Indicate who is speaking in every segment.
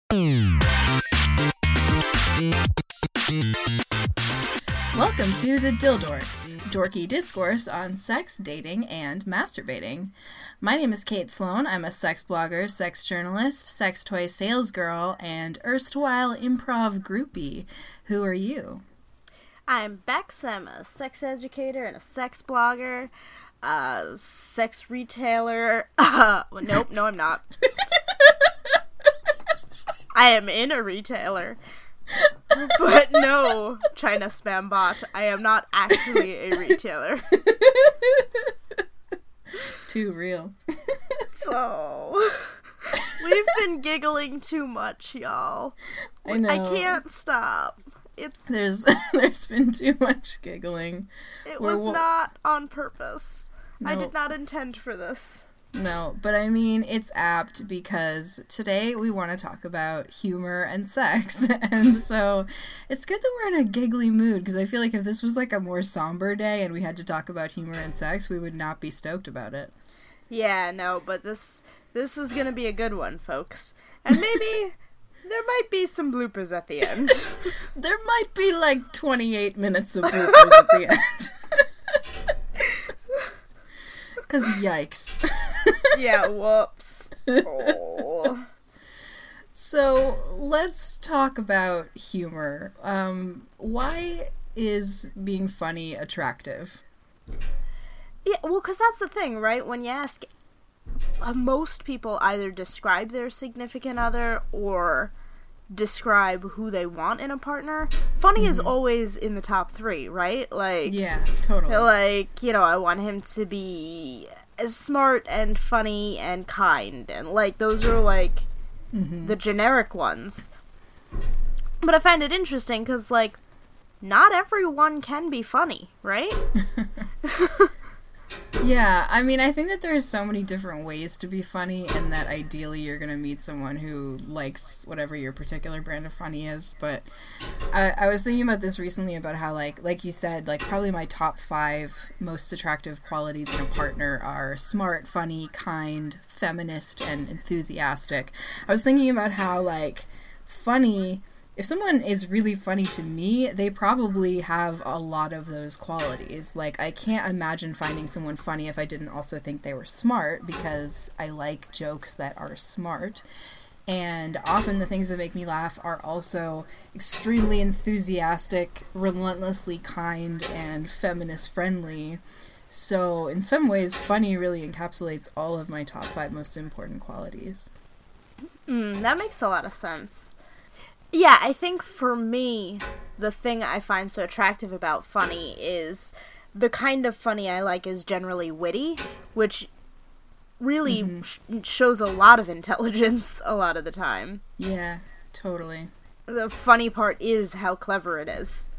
Speaker 1: Welcome to the Dildorks, dorky discourse on sex, dating, and masturbating. My name is Kate Sloan. I'm a sex blogger, sex journalist, sex toy salesgirl, and erstwhile improv groupie. Who are you?
Speaker 2: I'm Bex. I'm a sex educator and a sex blogger, sex retailer. Nope, no, I'm not. I am in a retailer. But no, China spam bot, I am not actually a retailer.
Speaker 1: Too real.
Speaker 2: So, we've been giggling too much, y'all.
Speaker 1: I know.
Speaker 2: I can't stop.
Speaker 1: There's been too much giggling.
Speaker 2: It was not on purpose.
Speaker 1: No.
Speaker 2: I did not intend for this.
Speaker 1: No, but I mean, it's apt because today we want to talk about humor and sex, and so it's good that we're in a giggly mood, because I feel like if this was like a more somber day and we had to talk about humor and sex, we would not be stoked about it.
Speaker 2: Yeah, no, but this is gonna be a good one, folks. And maybe there might be some bloopers at the end.
Speaker 1: There might be like 28 minutes of bloopers at the end. Because yikes.
Speaker 2: Yeah, whoops. Oh.
Speaker 1: So, let's talk about humor. Why is being funny attractive?
Speaker 2: Yeah, well, because that's the thing, right? When you ask, most people either describe their significant other or describe who they want in a partner. Funny is always in the top three, right? Like,
Speaker 1: yeah, totally.
Speaker 2: Like, you know, I want him to be as smart and funny and kind, and like those are like the generic ones. But I find it interesting because, like, not everyone can be funny, right?
Speaker 1: Yeah, I mean, I think that there's so many different ways to be funny, and that ideally you're going to meet someone who likes whatever your particular brand of funny is, but I was thinking about this recently about how, like you said, like, probably my top 5 most attractive qualities in a partner are smart, funny, kind, feminist, and enthusiastic. I was thinking about how, like, funny... If someone is really funny to me, they probably have a lot of those qualities. Like, I can't imagine finding someone funny if I didn't also think they were smart, because I like jokes that are smart. And often the things that make me laugh are also extremely enthusiastic, relentlessly kind, and feminist friendly. So, in some ways, funny really encapsulates all of my top 5 most important qualities.
Speaker 2: That makes a lot of sense. Yeah, I think for me, the thing I find so attractive about funny is the kind of funny I like is generally witty, which really shows a lot of intelligence a lot of the time.
Speaker 1: Yeah, totally.
Speaker 2: The funny part is how clever it is.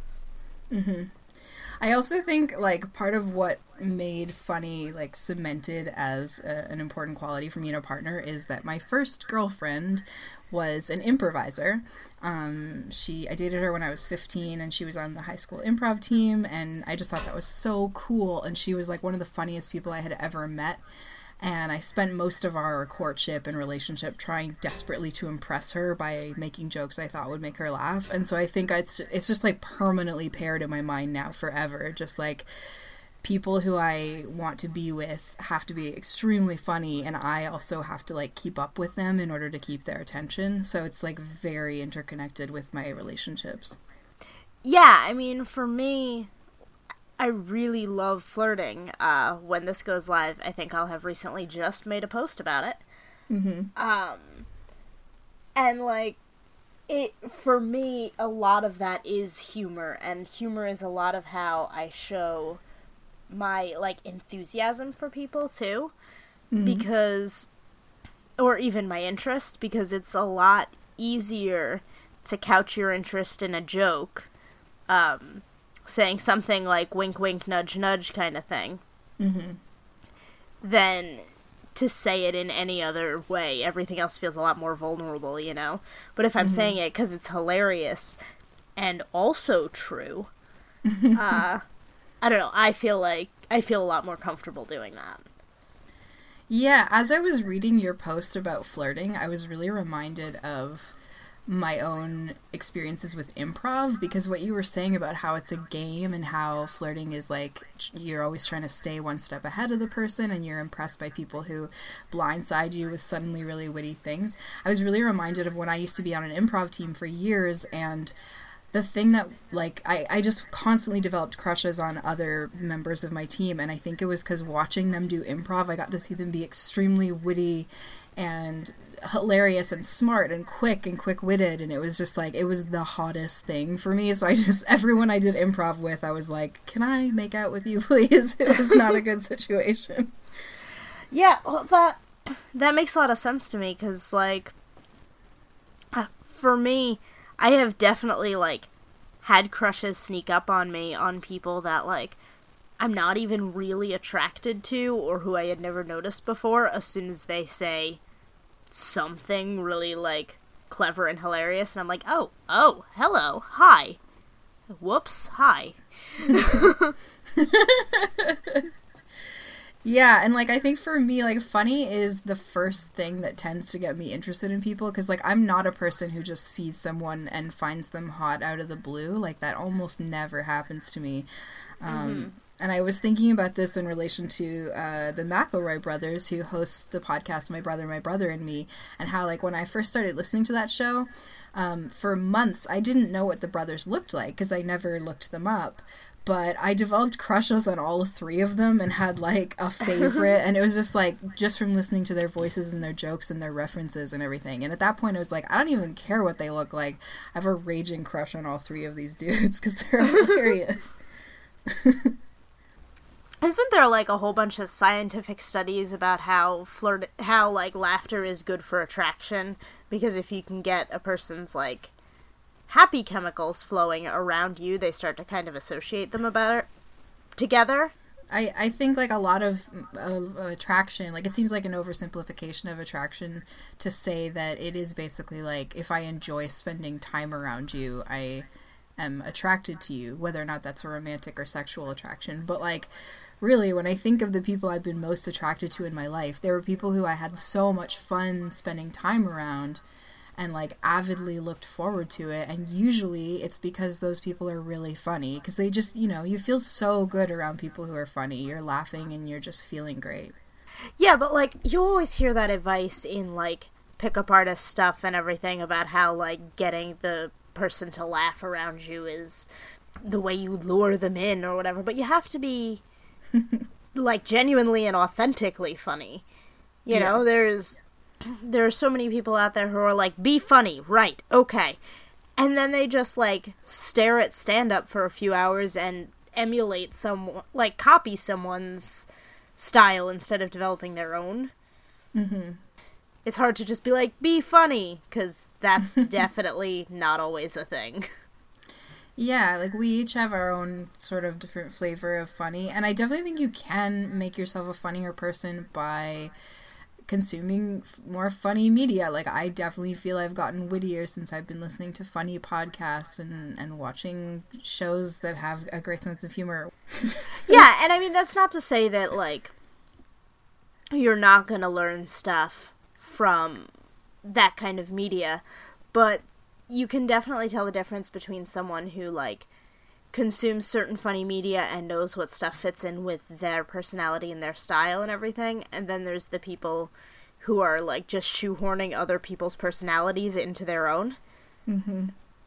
Speaker 1: I also think, like, part of what made funny, like, cemented as an important quality for me in a partner is that my first girlfriend was an improviser. I dated her when I was 15, and she was on the high school improv team, and I just thought that was so cool, and she was, like, one of the funniest people I had ever met. And I spent most of our courtship and relationship trying desperately to impress her by making jokes I thought would make her laugh. And so I think it's just, like, permanently paired in my mind now forever. Just, like, people who I want to be with have to be extremely funny, and I also have to, like, keep up with them in order to keep their attention. So it's, like, very interconnected with my relationships.
Speaker 2: Yeah, I mean, for me... I really love flirting. When this goes live, I think I'll have recently just made a post about it. And, like, for me, a lot of that is humor, and humor is a lot of how I show my, like, enthusiasm for people, too. Because, or even my interest, because it's a lot easier to couch your interest in a joke, saying something like wink, wink, nudge, nudge kind of thing, than to say it in any other way. Everything else feels a lot more vulnerable, you know? But if I'm saying it because it's hilarious and also true, I don't know, I feel a lot more comfortable doing that.
Speaker 1: Yeah, as I was reading your post about flirting, I was really reminded of my own experiences with improv, because what you were saying about how it's a game and how flirting is like you're always trying to stay one step ahead of the person and you're impressed by people who blindside you with suddenly really witty things. I was really reminded of when I used to be on an improv team for years, and the thing that, like, I just constantly developed crushes on other members of my team, and I think it was because watching them do improv, I got to see them be extremely witty and hilarious and smart and quick-witted, and it was just like, it was the hottest thing for me. So I just, everyone I did improv with, I was like, can I make out with you, please? It was not a good situation.
Speaker 2: Yeah, well, that makes a lot of sense to me, because, like, for me, I have definitely, like, had crushes sneak up on me on people that, like, I'm not even really attracted to, or who I had never noticed before, as soon as they say something really, like, clever and hilarious, and I'm like, oh, hello, hi, whoops, hi.
Speaker 1: Yeah, and, like, I think for me, like, funny is the first thing that tends to get me interested in people, because, like, I'm not a person who just sees someone and finds them hot out of the blue. Like, that almost never happens to me. And I was thinking about this in relation to the McElroy brothers, who host the podcast My Brother and Me, and how, like, when I first started listening to that show, for months I didn't know what the brothers looked like, because I never looked them up. But I developed crushes on all three of them and had, like, a favorite. And it was just, like, just from listening to their voices and their jokes and their references and everything. And at that point, I was like, I don't even care what they look like. I have a raging crush on all three of these dudes because they're hilarious.
Speaker 2: Isn't there, like, a whole bunch of scientific studies about how like, laughter is good for attraction? Because if you can get a person's, like, happy chemicals flowing around you, they start to kind of associate them together.
Speaker 1: I think, like, a lot of attraction, like, it seems like an oversimplification of attraction to say that it is basically, like, if I enjoy spending time around you, I am attracted to you, whether or not that's a romantic or sexual attraction. But, like, really, when I think of the people I've been most attracted to in my life, there were people who I had so much fun spending time around and, like, avidly looked forward to it. And usually it's because those people are really funny, because they just, you know, you feel so good around people who are funny. You're laughing and you're just feeling great.
Speaker 2: Yeah, but, like, you always hear that advice in, like, pickup artist stuff and everything about how, like, getting the person to laugh around you is the way you lure them in or whatever. But you have to be, like, genuinely and authentically funny. You know, there are so many people out there who are like, be funny, right, okay. And then they just, like, stare at stand-up for a few hours and emulate copy someone's style instead of developing their own. Mm-hmm. It's hard to just be like, be funny, because that's definitely not always a thing.
Speaker 1: Yeah, like, we each have our own sort of different flavor of funny, and I definitely think you can make yourself a funnier person by consuming more funny media. Like, I definitely feel I've gotten wittier since I've been listening to funny podcasts and watching shows that have a great sense of humor.
Speaker 2: Yeah, and I mean, that's not to say that, like, you're not gonna learn stuff from that kind of media, but you can definitely tell the difference between someone who, like, consumes certain funny media and knows what stuff fits in with their personality and their style and everything, and then there's the people who are, like, just shoehorning other people's personalities into their own. Mm-hmm.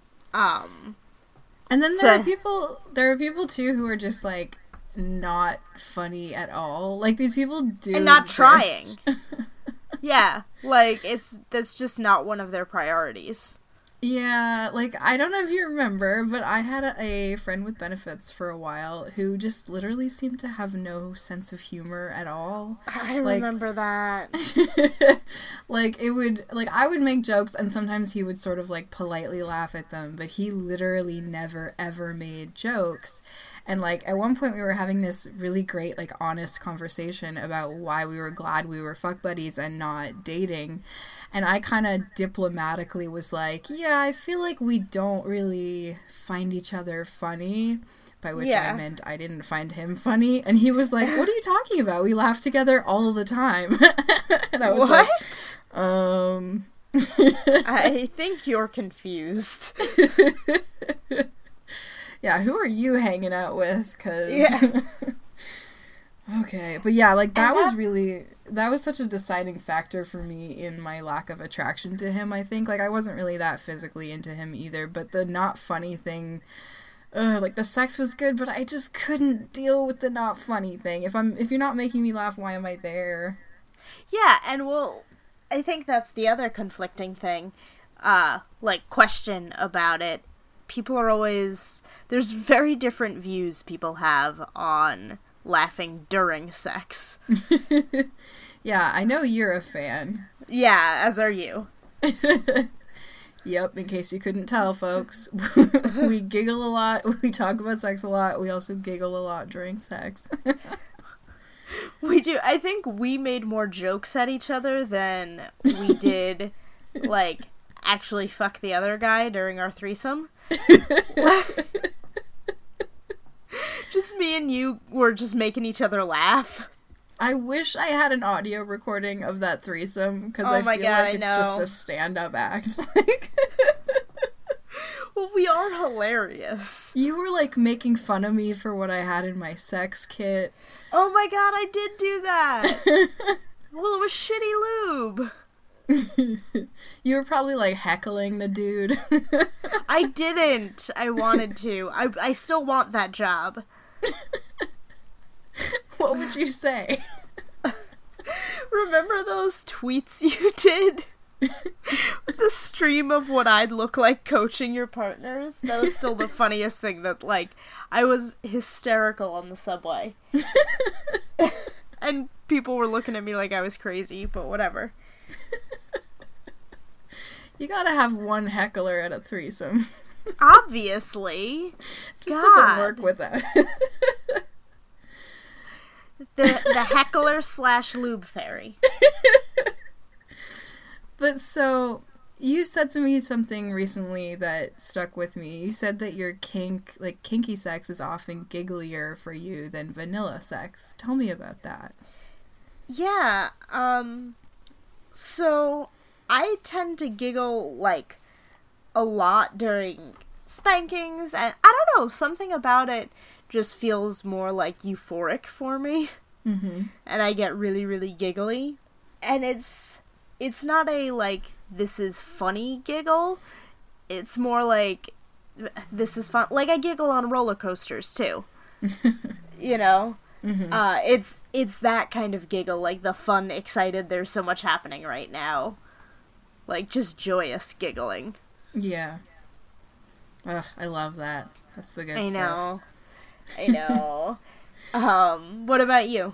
Speaker 1: And then there are people too who are just, like, not funny at all. Like, these people do
Speaker 2: and not trying. Yeah, like, that's just not one of their priorities.
Speaker 1: Yeah, like, I don't know if you remember, but I had a friend with benefits for a while who just literally seemed to have no sense of humor at all.
Speaker 2: I remember that.
Speaker 1: Like, I would make jokes, and sometimes he would sort of, like, politely laugh at them, but he literally never, ever made jokes. And, like, at one point we were having this really great, like, honest conversation about why we were glad we were fuck buddies and not dating. And I kind of diplomatically was like, yeah, I feel like we don't really find each other funny, by which I meant I didn't find him funny. And he was like, what are you talking about? We laugh together all the time. And I was like,
Speaker 2: I think you're confused.
Speaker 1: Yeah, who are you hanging out with? 'Cause...
Speaker 2: Yeah.
Speaker 1: Okay, but yeah, like, that was such a deciding factor for me in my lack of attraction to him, I think. Like, I wasn't really that physically into him either, but the not funny thing, like, the sex was good, but I just couldn't deal with the not funny thing. If you're not making me laugh, why am I there?
Speaker 2: Yeah, and well, I think that's the other conflicting thing, like, question about it. People are always, there's very different views people have on laughing during sex.
Speaker 1: Yeah, I know you're a fan.
Speaker 2: Yeah, as are you.
Speaker 1: Yep, in case you couldn't tell, folks. We giggle a lot, we talk about sex a lot, we also giggle a lot during sex.
Speaker 2: We do. I think we made more jokes at each other than we did, like, actually fuck the other guy during our threesome. Just me and you were just making each other laugh.
Speaker 1: I wish I had an audio recording of that threesome, because I feel like it's just a stand-up act. Like,
Speaker 2: well, we are hilarious.
Speaker 1: you were, like, making fun of me for what I had in my sex kit.
Speaker 2: Oh my god, I did do that! Well, it was shitty lube.
Speaker 1: You were probably, like, heckling the dude.
Speaker 2: I didn't. I wanted to. I still want that job.
Speaker 1: What would you say?
Speaker 2: Remember those tweets you did? The stream of what I'd look like coaching your partners? That was still the funniest thing that, like, I was hysterical on the subway. And people were looking at me like I was crazy, but whatever.
Speaker 1: You gotta have one heckler at a threesome.
Speaker 2: Obviously.
Speaker 1: Just doesn't work with that.
Speaker 2: The heckler / lube fairy.
Speaker 1: But so, you said to me something recently that stuck with me. You said that your kinky sex is often gigglier for you than vanilla sex. Tell me about that.
Speaker 2: Yeah, so I tend to giggle, like, a lot during spankings, and I don't know, something about it just feels more, like, euphoric for me.
Speaker 1: Mm-hmm.
Speaker 2: And I get really, really giggly. And it's not a, like, this is funny giggle. It's more like, this is fun. Like, I giggle on roller coasters, too. You know?
Speaker 1: Mm-hmm.
Speaker 2: It's that kind of giggle, like the fun, excited, there's so much happening right now. Like, just joyous giggling.
Speaker 1: Yeah. Ugh, I love that. That's the good stuff.
Speaker 2: I know. What about you?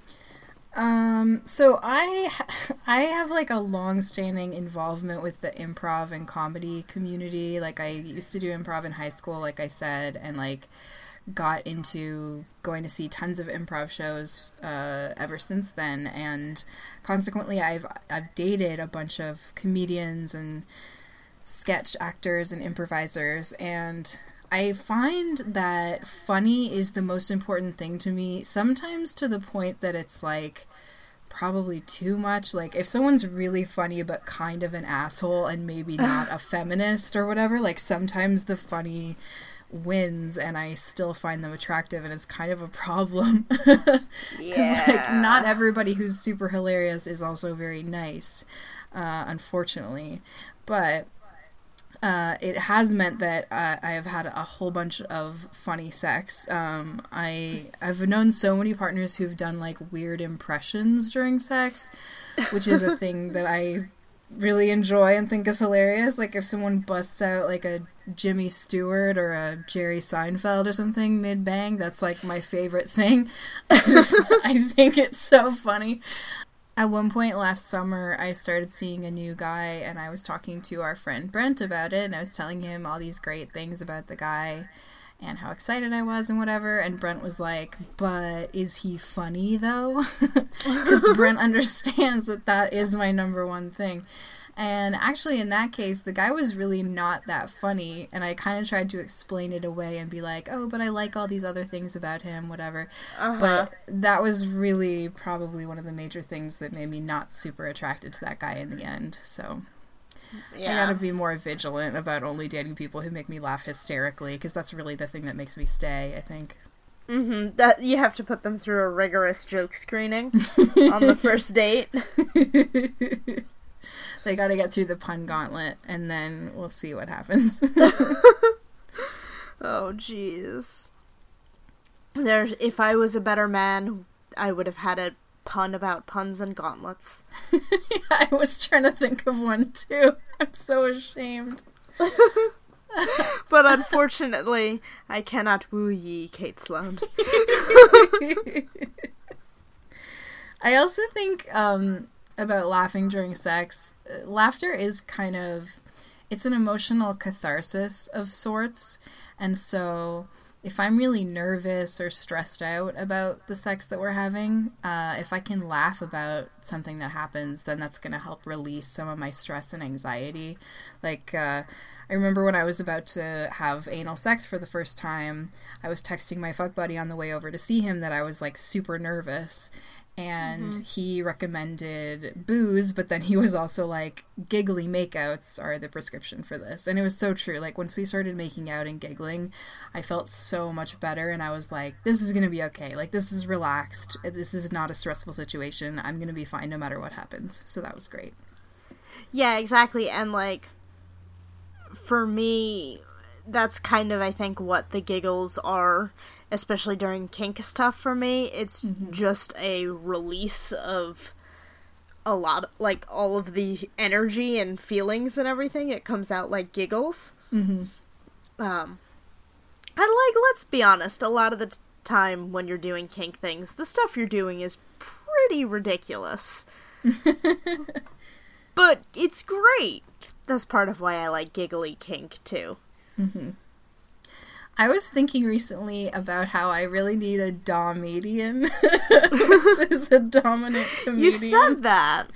Speaker 1: So I have, like, a long-standing involvement with the improv and comedy community. Like, I used to do improv in high school, like I said, and, like, got into going to see tons of improv shows ever since then, and consequently I've dated a bunch of comedians and sketch actors and improvisers, and I find that funny is the most important thing to me, sometimes to the point that it's, like, probably too much. Like, if someone's really funny but kind of an asshole and maybe not a feminist or whatever, like, sometimes the funny wins and I still find them attractive, and it's kind of a problem. Because, like, not everybody who's super hilarious is also very nice, unfortunately. But it has meant that I have had a whole bunch of funny sex. I've known so many partners who've done, like, weird impressions during sex, which is a thing that I really enjoy and think is hilarious. Like, if someone busts out, like, a Jimmy Stewart or a Jerry Seinfeld or something mid-bang, that's, like, my favorite thing. I think it's so funny. At one point last summer, I started seeing a new guy, and I was talking to our friend Brent about it, and I was telling him all these great things about the guy and how excited I was and whatever, and Brent was like, but is he funny, though? Because Brent understands that is my number one thing. And actually, in that case, the guy was really not that funny, and I kind of tried to explain it away and be like, oh, but I like all these other things about him, whatever. But that was really probably one of the major things that made me not super attracted to that guy in the end, so I gotta be more vigilant about only dating people who make me laugh hysterically, because that's really the thing that makes me stay, I think.
Speaker 2: That you have to put them through a rigorous joke screening on the first date.
Speaker 1: They gotta get through the pun gauntlet, and then we'll see what happens.
Speaker 2: Oh, jeez. If I was a better man, I would have had a pun about puns and gauntlets.
Speaker 1: I was trying to think of one too. I'm so ashamed.
Speaker 2: But unfortunately, I cannot woo ye, Kate Sloan.
Speaker 1: I also think about laughing during sex. Laughter is it's an emotional catharsis of sorts, and so if I'm really nervous or stressed out about the sex that we're having, if I can laugh about something that happens, then that's going to help release some of my stress and anxiety. Like, I remember when I was about to have anal sex for the first time, I was texting my fuck buddy on the way over to see him that I was, like, super nervous. And he recommended booze, but then he was also like, giggly makeouts are the prescription for this. And it was so true. Like, once we started making out and giggling, I felt so much better, and I was like, this is gonna be okay. Like, this is relaxed. This is not a stressful situation. I'm gonna be fine no matter what happens. So that was great.
Speaker 2: Yeah, exactly. And, like, for me, that's kind of, I think, what the giggles are, especially during kink stuff for me. It's just a release of a lot, like, all of the energy and feelings and everything. It comes out like giggles. And, like, let's be honest, a lot of the time when you're doing kink things, the stuff you're doing is pretty ridiculous. But it's great. That's part of why I like giggly kink, too.
Speaker 1: I was thinking recently about how I really need a domedian, which is a dominant comedian.
Speaker 2: You said that.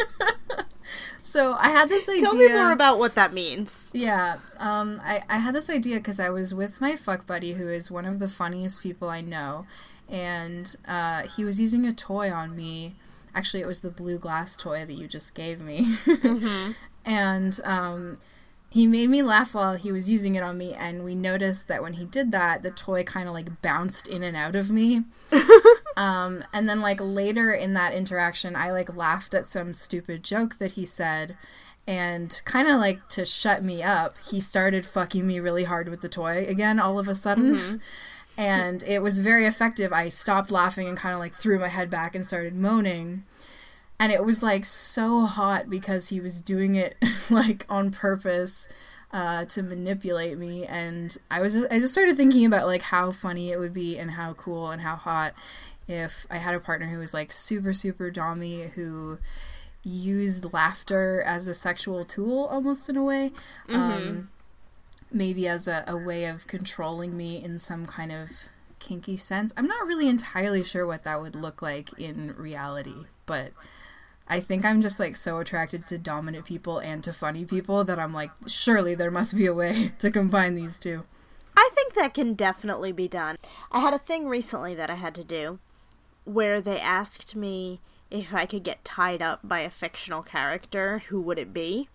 Speaker 1: So I had this idea.
Speaker 2: Tell me more about what that means.
Speaker 1: Yeah, I had this idea because I was with my fuck buddy, who is one of the funniest people I know, and he was using a toy on me. Actually, it was the blue glass toy that you just gave me. And he made me laugh while he was using it on me, and we noticed that when he did that, the toy kind of, like, bounced in and out of me. And then, like, later in that interaction, I, like, laughed at some stupid joke that he said, and kind of, like, to shut me up, he started fucking me really hard with the toy again all of a sudden. And it was very effective. I stopped laughing and kind of, like, threw my head back and started moaning. And it was, like, so hot because he was doing it, like, on purpose to manipulate me. And I just started thinking about, like, how funny it would be and how cool and how hot if I had a partner who was, like, super, super dommy, who used laughter as a sexual tool, almost in a way. Maybe as a way of controlling me in some kind of kinky sense. I'm not really entirely sure what that would look like in reality, but I think I'm just, like, so attracted to dominant people and to funny people that I'm like, surely there must be a way to combine these two.
Speaker 2: I think that can definitely be done. I had a thing recently that I had to do where they asked me if I could get tied up by a fictional character, who would it be?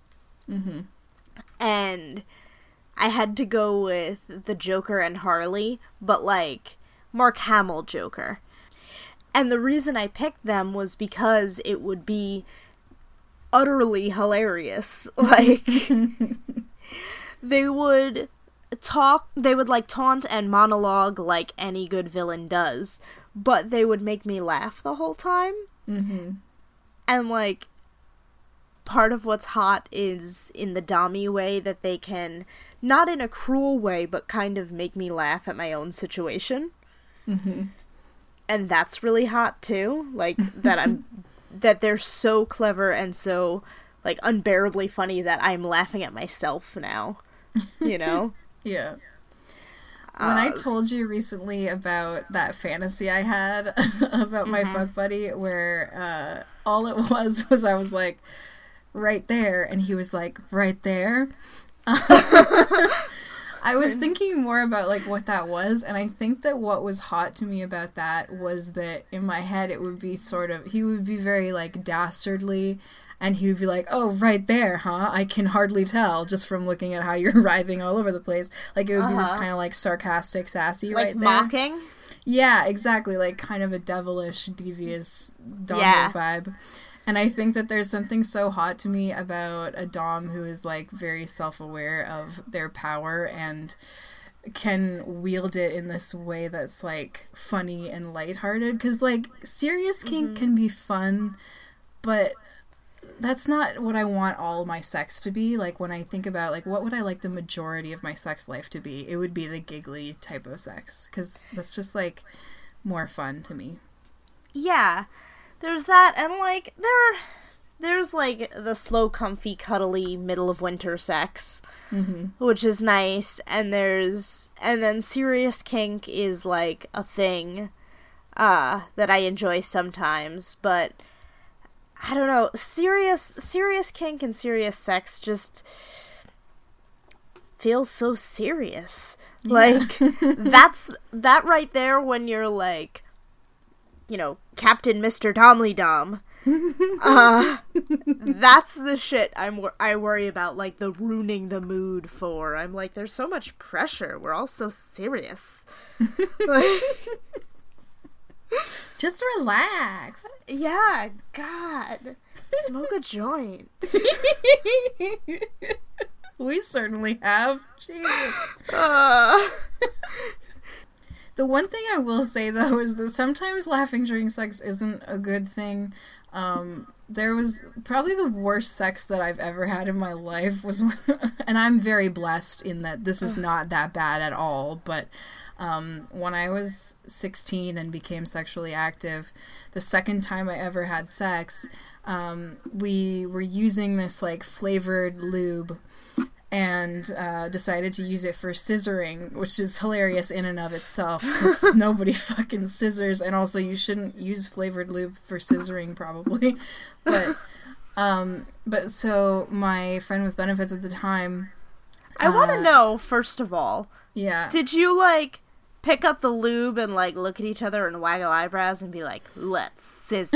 Speaker 2: And I had to go with the Joker and Harley, but, like, Mark Hamill Joker. And the reason I picked them was because it would be utterly hilarious. Like, they would like, taunt and monologue like any good villain does, but they would make me laugh the whole time. And, like, part of what's hot is in the dommy way that they can, not in a cruel way, but kind of make me laugh at my own situation. And that's really hot too, like, that they're so clever and so, like, unbearably funny that I'm laughing at myself now, you know?
Speaker 1: Yeah. When I told you recently about that fantasy I had about my fuck buddy, where all it was I was like, right there, and he was like, right there. I was thinking more about, like, what that was, and I think that what was hot to me about that was that in my head it would be sort of, he would be very, like, dastardly, and he would be like, oh, right there, huh? I can hardly tell just from looking at how you're writhing all over the place. Like, it would be this kind of, like, sarcastic, sassy
Speaker 2: like
Speaker 1: right there.
Speaker 2: Like mocking?
Speaker 1: Yeah, exactly. Like, kind of a devilish, devious dom vibe. And I think that there's something so hot to me about a dom who is, like, very self-aware of their power and can wield it in this way that's, like, funny and lighthearted. Because, like, serious kink can be fun, but that's not what I want all my sex to be. Like, when I think about, like, what would I like the majority of my sex life to be? It would be the giggly type of sex. Because that's just, like, more fun to me.
Speaker 2: Yeah. There's that, and, like, there's, like, the slow, comfy, cuddly, middle of winter sex, which is nice, and then serious kink is, like, a thing, that I enjoy sometimes, but, I don't know, serious kink and serious sex just feels so serious. Yeah. Like, that right there when you're, like, you know, Captain Mr. Domly Dom. That's the shit I worry about, like, the ruining the mood for. I'm like, there's so much pressure. We're all so serious.
Speaker 1: Just relax.
Speaker 2: Yeah, God. Smoke a joint.
Speaker 1: We certainly have. Jesus. The one thing I will say, though, is that sometimes laughing during sex isn't a good thing. There was probably the worst sex that I've ever had in my life was, and I'm very blessed in that this is not that bad at all, but when I was 16 and became sexually active, the second time I ever had sex, we were using this, like, flavored lube, and decided to use it for scissoring, which is hilarious in and of itself, because nobody fucking scissors, and also you shouldn't use flavored lube for scissoring, probably. But so my friend with benefits at the time...
Speaker 2: I want to know, first of all,
Speaker 1: yeah,
Speaker 2: did you, like, pick up the lube and, like, look at each other and waggle eyebrows and be like, let's scissor?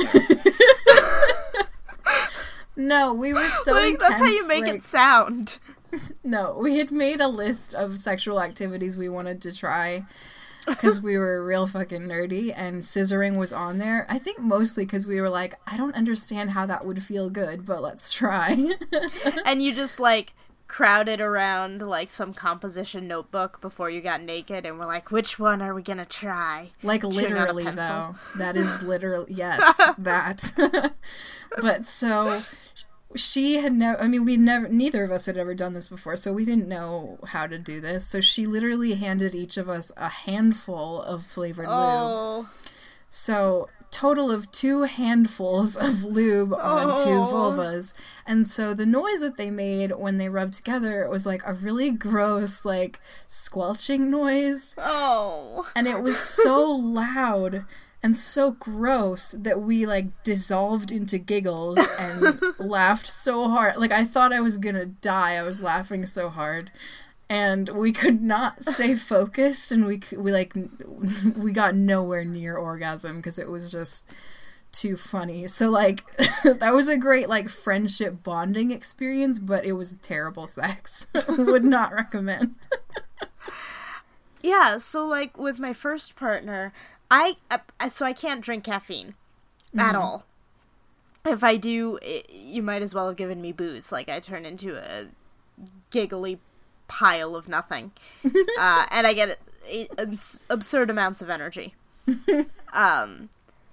Speaker 1: No, we were so
Speaker 2: like,
Speaker 1: intense.
Speaker 2: That's how you make it sound.
Speaker 1: No, we had made a list of sexual activities we wanted to try because we were real fucking nerdy, and scissoring was on there. I think mostly because we were like, I don't understand how that would feel good, but let's try.
Speaker 2: And you just, like, crowded around, like, some composition notebook before you got naked, and we're like, which one are we gonna try?
Speaker 1: Like, literally, though. That is literally, yes, that. But so... She had neither of us had ever done this before, so we didn't know how to do this. So she literally handed each of us a handful of flavored lube. So, total of 2 handfuls of lube on 2 vulvas. And so the noise that they made when they rubbed together was, like, a really gross, like, squelching noise.
Speaker 2: Oh.
Speaker 1: And it was so loud and so gross that we, like, dissolved into giggles and laughed so hard. Like, I thought I was gonna die. I was laughing so hard. And we could not stay focused, and we got nowhere near orgasm because it was just too funny. So, like, that was a great, like, friendship bonding experience, but it was terrible sex. Would not recommend.
Speaker 2: Yeah, so, like, with my first partner... I can't drink caffeine at all. If I do, you might as well have given me booze. Like, I turn into a giggly pile of nothing. And I get absurd amounts of energy. And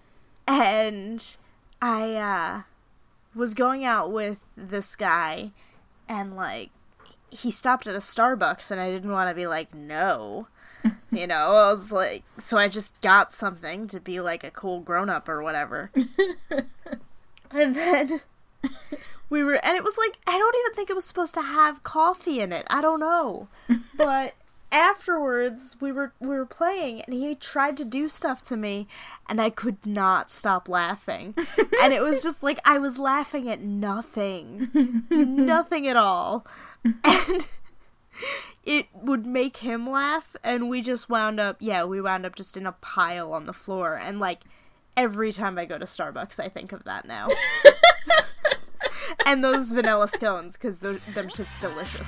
Speaker 2: I was going out with this guy, and, like, he stopped at a Starbucks, and I didn't want to be like, no. You know, I was like, so I just got something to be like a cool grown-up or whatever. And then and it was like, I don't even think it was supposed to have coffee in it. I don't know. But afterwards, we were playing, and he tried to do stuff to me, and I could not stop laughing. And it was just like, I was laughing at nothing. Nothing at all. And it would make him laugh, and we wound up just in a pile on the floor, and, like, every time I go to Starbucks, I think of that now. And those vanilla scones, because them shit's delicious.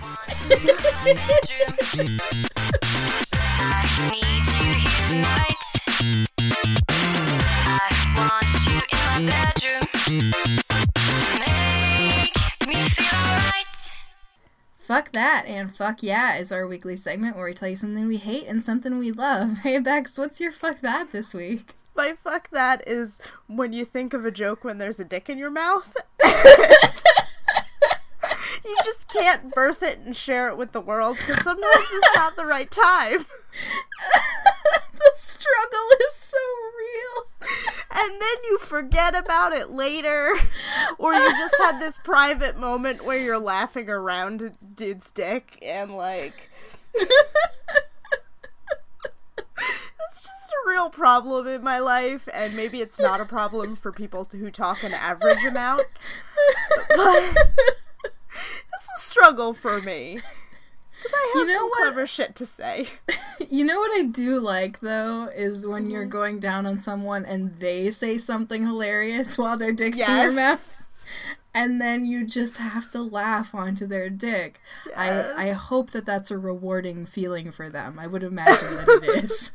Speaker 1: Fuck That and Fuck Yeah is our weekly segment where we tell you something we hate and something we love. Hey Bex, what's your Fuck That this week?
Speaker 2: My Fuck That is when you think of a joke when there's a dick in your mouth. You just can't birth it and share it with the world because sometimes it's not the right time.
Speaker 1: The struggle is so real.
Speaker 2: And then you forget about it later. Or you just had this private moment where you're laughing around a dude's dick and, like... It's just a real problem in my life, and maybe it's not a problem for people who talk an average amount. But... it's a struggle for me. Because I have some clever shit to say.
Speaker 1: You know what I do like, though, is when you're going down on someone and they say something hilarious while their dick's in your mouth. And then you just have to laugh onto their dick. Yes. I hope that that's a rewarding feeling for them. I would imagine that it is.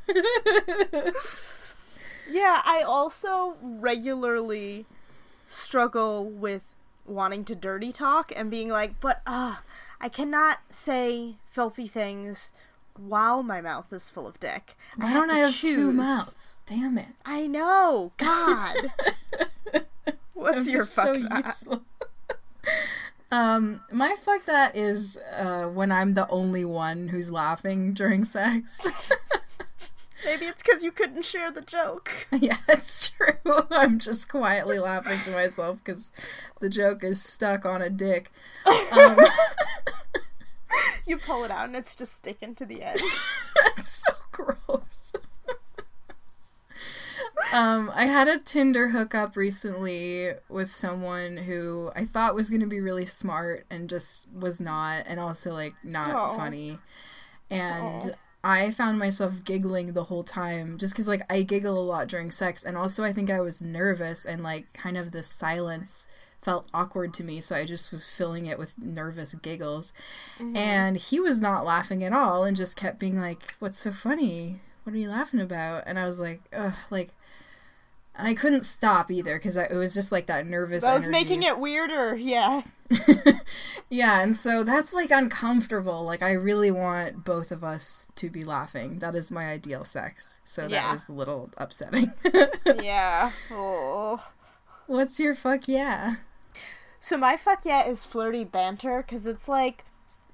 Speaker 2: Yeah, I also regularly struggle with wanting to dirty talk and being like, but I cannot say filthy things while my mouth is full of dick.
Speaker 1: Why don't I have two mouths? Damn it.
Speaker 2: I know. God. What's your fuck that?
Speaker 1: My fuck that is when I'm the only one who's laughing during sex.
Speaker 2: Maybe it's because you couldn't share the joke.
Speaker 1: Yeah, it's true. I'm just quietly laughing to myself because the joke is stuck on a dick.
Speaker 2: You pull it out and it's just sticking to the end.
Speaker 1: That's so gross. I had a Tinder hookup recently with someone who I thought was going to be really smart and just was not, and also, like, not funny. And I found myself giggling the whole time just because, like, I giggle a lot during sex, and also I think I was nervous and, like, kind of the silence felt awkward to me, so I just was filling it with nervous giggles. Mm-hmm. And he was not laughing at all and just kept being like, what's so funny? What are you laughing about? And I was like, ugh, like, and I couldn't stop either because it was just like that nervous energy.
Speaker 2: That was making it weirder, yeah.
Speaker 1: Yeah, and so that's, like, uncomfortable. Like, I really want both of us to be laughing. That is my ideal sex. So that was a little upsetting.
Speaker 2: Yeah. Oh.
Speaker 1: What's your fuck yeah?
Speaker 2: So my fuck yeah is flirty banter, because it's, like,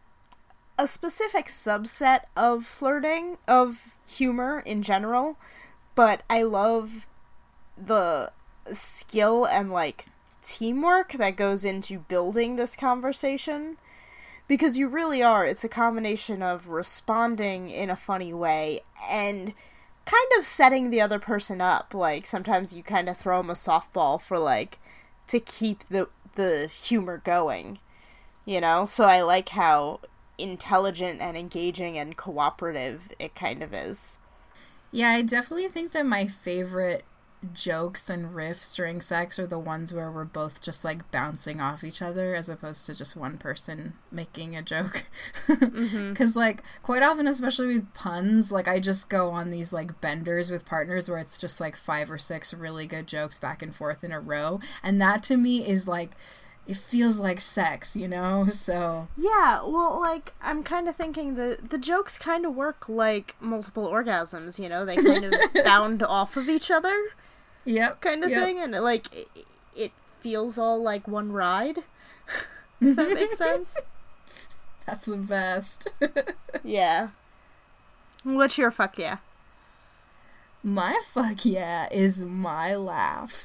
Speaker 2: a specific subset of flirting, of humor in general, but I love the skill and, like, teamwork that goes into building this conversation, because you really are, it's a combination of responding in a funny way and kind of setting the other person up. Like, sometimes you kind of throw them a softball for, like, to keep the humor going, you know? So I like how intelligent and engaging and cooperative it kind of is.
Speaker 1: Yeah, I definitely think that my favorite jokes and riffs during sex are the ones where we're both just, like, bouncing off each other as opposed to just one person making a joke. Because, like, quite often, especially with puns, like, I just go on these, like, benders with partners where it's just, like, 5 or 6 really good jokes back and forth in a row, and that to me is, like, it feels like sex, you know? So
Speaker 2: yeah, well, like, I'm kind of thinking the jokes kind of work like multiple orgasms, you know? They kind of bound off of each other.
Speaker 1: Yep.
Speaker 2: Kind of thing, and, like, it feels all like one ride. If that makes sense.
Speaker 1: That's the best.
Speaker 2: Yeah. What's your fuck yeah?
Speaker 1: My fuck yeah is my laugh.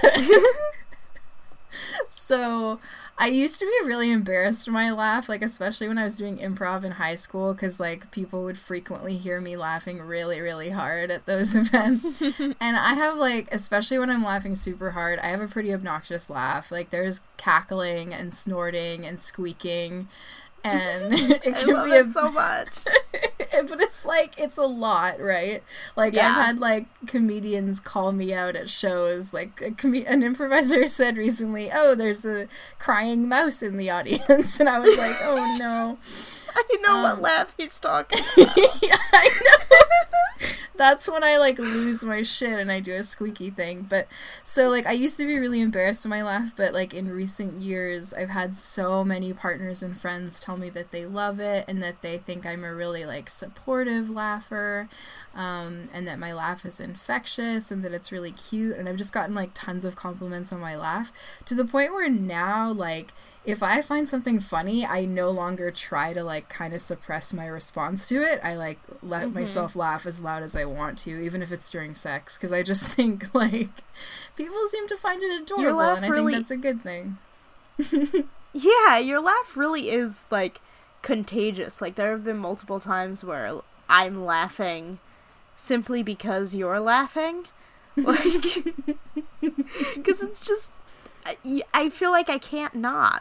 Speaker 1: So, I used to be really embarrassed when I laugh, like, especially when I was doing improv in high school, because, like, people would frequently hear me laughing really, really hard at those events. And I have, like, especially when I'm laughing super hard, I have a pretty obnoxious laugh. Like, there's cackling and snorting and squeaking. And it can
Speaker 2: love
Speaker 1: be
Speaker 2: it so much.
Speaker 1: But it's like, it's a lot, right? Like,
Speaker 2: Yeah.
Speaker 1: I've had, like, comedians call me out at shows. Like, an improviser said recently, oh, there's a crying mouse in the audience. And I was like, oh, no.
Speaker 2: I know what laugh he's talking about.
Speaker 1: Yeah, I know. That's when I, like, lose my shit and I do a squeaky thing. But, so, like, I used to be really embarrassed when I laugh, but, like, in recent years, I've had so many partners and friends tell me that they love it and that they think I'm a really, like, supportive laugher, and that my laugh is infectious and that it's really cute. And I've just gotten, like, tons of compliments on my laugh, to the point where now, like, if I find something funny, I no longer try to, like, kind of suppress my response to it. I, like, let myself laugh as loud as I want to, even if it's during sex, because I just think, like, people seem to find it adorable, and I think that's a good thing.
Speaker 2: Yeah, your laugh really is, like, contagious. Like, there have been multiple times where I'm laughing simply because you're laughing. Like, because it's just, I feel like I can't not.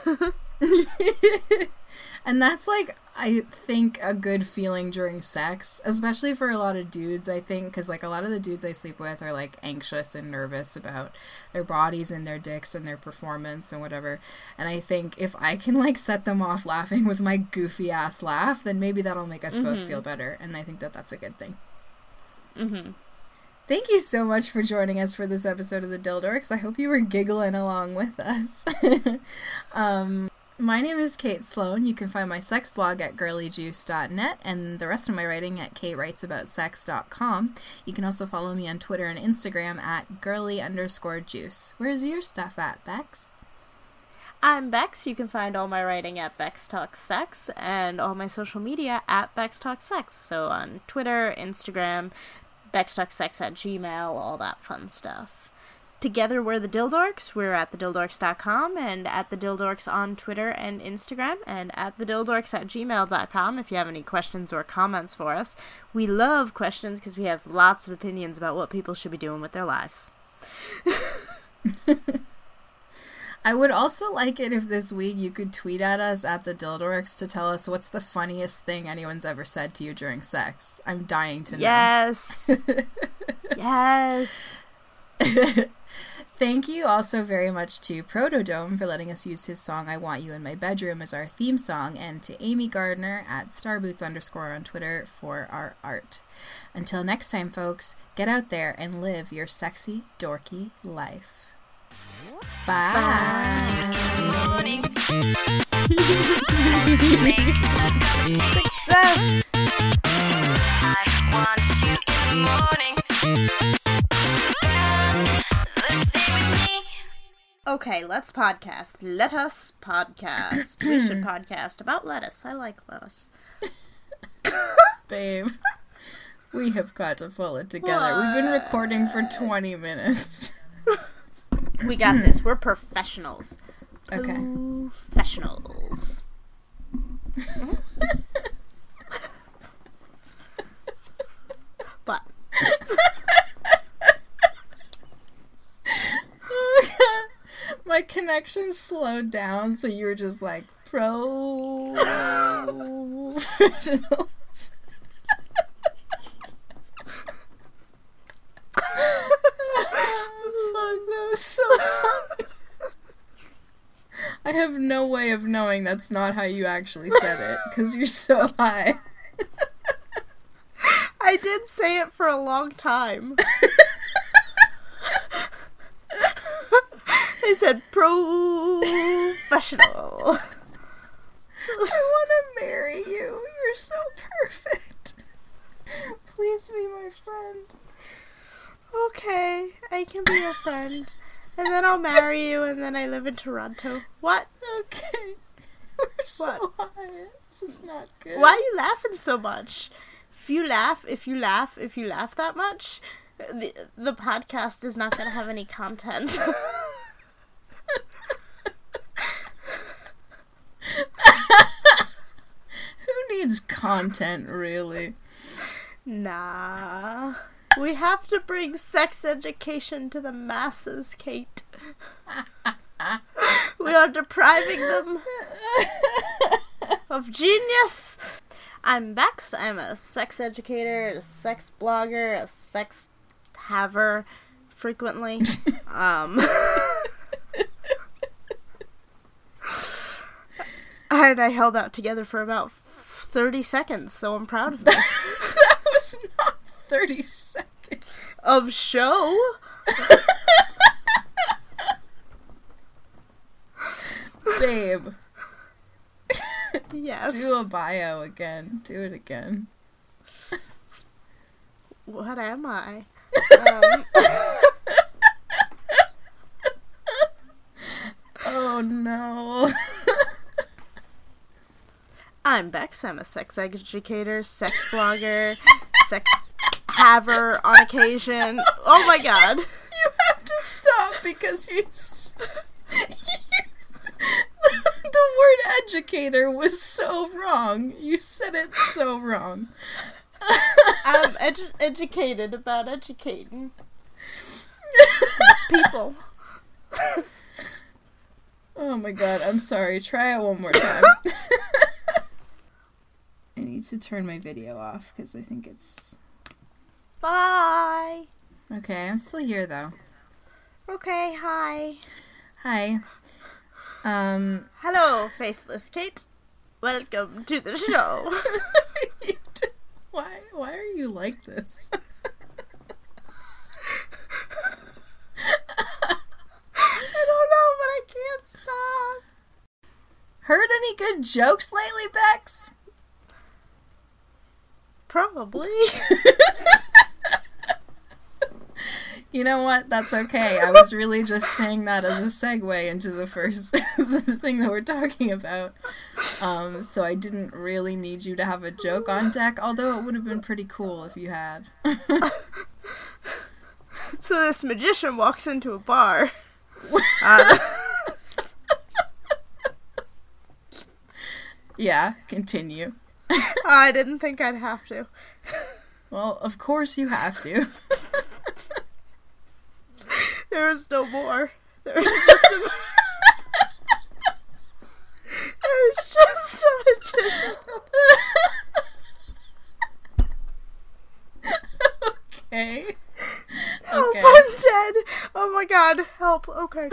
Speaker 1: And that's, like, I think a good feeling during sex, especially for a lot of dudes, I think, because, like, a lot of the dudes I sleep with are, like, anxious and nervous about their bodies and their dicks and their performance and whatever. And I think if I can, like, set them off laughing with my goofy ass laugh, then maybe that'll make us both feel better. And I think that that's a good thing. Thank you so much for joining us for this episode of the Dildorks. I hope you were giggling along with us. My name is Kate Sloan. You can find my sex blog at girlyjuice.net and the rest of my writing at katewritesaboutssex.com. You can also follow me on Twitter and Instagram at girly_juice. Where's your stuff at, Bex?
Speaker 2: I'm Bex. You can find all my writing at Bex Talks Sex and all my social media at Bex Talks Sex. So on Twitter, Instagram, BexTalksSex@gmail, all that fun stuff. Together we're the Dildorks. We're at thedildorks.com and at the Dildorks on Twitter and Instagram and at thedildorks@gmail.com if you have any questions or comments for us. We love questions because we have lots of opinions about what people should be doing with their lives.
Speaker 1: I would also like it if this week you could tweet at us at the Dildorks to tell us what's the funniest thing anyone's ever said to you during sex. I'm dying to know.
Speaker 2: Yes. Yes.
Speaker 1: Thank you also very much to Protodome for letting us use his song I Want You in My Bedroom as our theme song, and to Amy Gardner at Starboots_ on Twitter for our art. Until next time, folks, get out there and live your sexy, dorky life. Bye.
Speaker 2: Success.
Speaker 3: I want you in the morning.
Speaker 2: Okay, let's podcast. Let us podcast. We should podcast about lettuce. I like lettuce.
Speaker 1: Babe, we have got to pull it together. We've been recording for 20 minutes.
Speaker 2: We got this. We're professionals.
Speaker 1: Okay.
Speaker 2: Professionals. But
Speaker 1: My connection slowed down, so you were just like, professionals. Fuck, that was so funny. I have no way of knowing that's not how you actually said it, because you're so high.
Speaker 2: I did say it for a long time. I said professional.
Speaker 1: I want to marry you. You're so perfect. Please be my friend.
Speaker 2: Okay, I can be your friend. And then I'll marry you, and then I live in Toronto. What?
Speaker 1: Okay. We're so high. This is not good.
Speaker 2: Why are you laughing so much? If you laugh that much, the podcast is not going to have any content.
Speaker 1: Who needs content, really?
Speaker 2: Nah. We have to bring sex education to the masses, Kate. We are depriving them of genius. I'm Bex. I'm a sex educator, a sex blogger, a sex haver frequently. And I held that together for about 30 seconds, so I'm proud of me.
Speaker 1: That was not 30 seconds.
Speaker 2: Of show?
Speaker 1: Babe.
Speaker 2: Yes.
Speaker 1: Do a bio again. Do it again.
Speaker 2: What am I?
Speaker 1: Oh no.
Speaker 2: I'm Bex. I'm a sex educator, sex blogger, sex haver on occasion. Oh my god.
Speaker 1: You have to stop because the word educator was so wrong. You said it so wrong.
Speaker 2: I'm educated about educating people.
Speaker 1: Oh my god, I'm sorry. Try it one more time. I need to turn my video off because I think it's...
Speaker 2: Bye.
Speaker 1: Okay, I'm still here though.
Speaker 2: Okay, hi.
Speaker 1: Hi.
Speaker 2: Hello, Faceless Kate. Welcome to the show.
Speaker 1: Why are you like this?
Speaker 2: I don't know, but I can't stop.
Speaker 1: Heard any good jokes lately, Bex?
Speaker 2: Probably.
Speaker 1: You know what? That's okay. I was really just saying that as a segue into the first the thing that we're talking about. So I didn't really need you to have a joke on deck, although it would have been pretty cool if you had.
Speaker 2: So this magician walks into a bar.
Speaker 1: Yeah, continue.
Speaker 2: I didn't think I'd have to.
Speaker 1: Well, of course you have to.
Speaker 2: There was no more. There was just a magician.
Speaker 1: Okay.
Speaker 2: Help,
Speaker 1: Okay.
Speaker 2: I'm dead. Oh my god, help. Okay.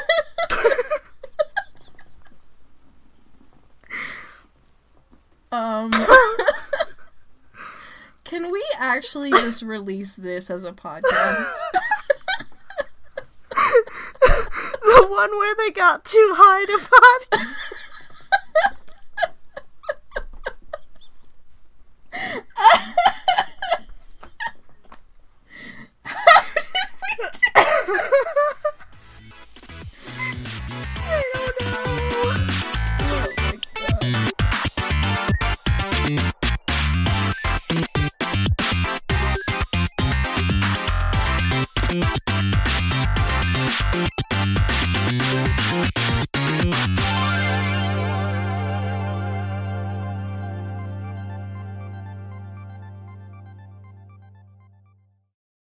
Speaker 1: Can we actually just release this as a podcast?
Speaker 2: The one where they got too high to podcast.